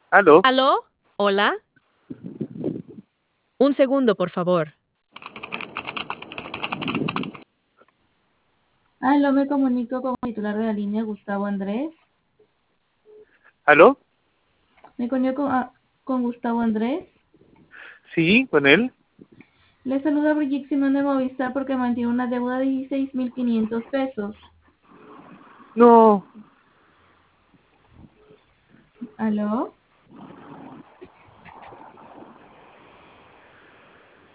¿Aló? ¿Aló? ¿Hola? Un segundo, por favor. Aló, me comunico con el titular de la línea, Gustavo Andrés. ¿Aló? Me comunico con Gustavo Andrés. Sí, con él. Le saluda Brigitte Simón de Movistar porque mantiene una deuda de 16.500 pesos. No, ¿Aló?